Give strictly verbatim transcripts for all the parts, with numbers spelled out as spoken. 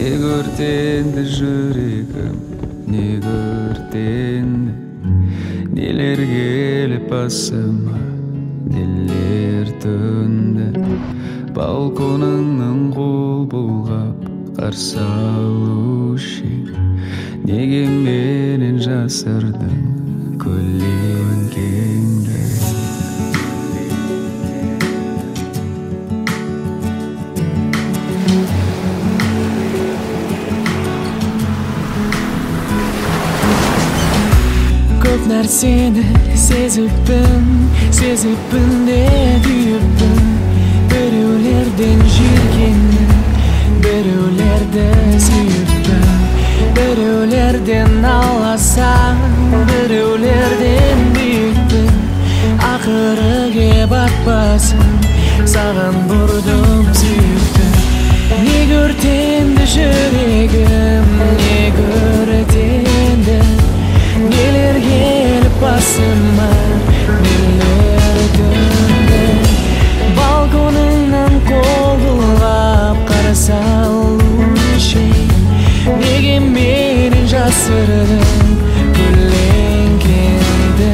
өртенді жүрегім, неге өртенді? Нелер келіп басыма, нелер төнді? Балконыңнан қол бұлғап қарсы алушы ең, неге менен жасырдың көлеңкеңді? Көп нәрсені сезіппін, сезіппін де күйіппін. Біреулерден жиіркендім, біреулерді сүйіппін. Біреулерден аласам, біреулерден биікпін. Ақыры кеп атпасын, саған бұрдым сүйікті. Неге өртенді жүрегім, неге өртенді? Нелер келіп басыма, нелер төнді? Балконыңнан қол бұлғап қарсы алушы ең, неге менен жасырдың көлеңкеңді?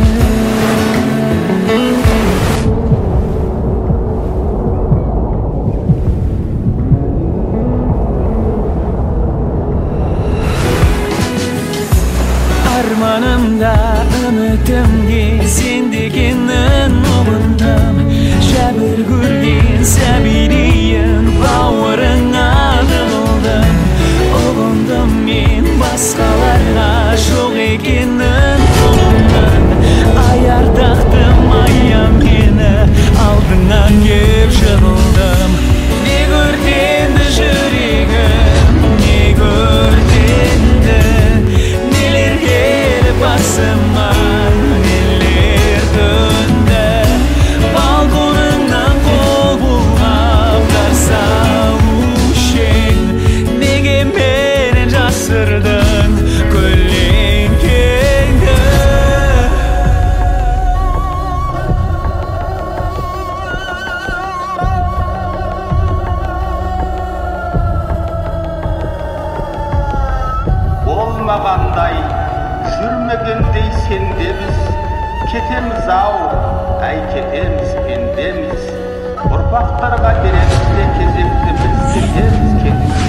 Арманымда үмітімге сен дегенін ұғындым. Жәбір көрген сәбилейін бауырыңа тығылдым. Ұғындым мен басқаларға жоқ екенін ұғындым. Аяр тақтым аян мені алдыңа кеп жығылдым. Неге өртенді жүрегім, неге өртенді? Нелер келіп басыма, нелер төнді? Балконыңнан қол бұлғап қарсы алушы ең, неге менен жасырдың көлеңкеңді? Болмағандай, жүрмегендей сенде біз, кетеміз ау, әй кетеміз пендеміз. Ұрпақтарға береміз де кезекті біз кетеміз, кетеміз.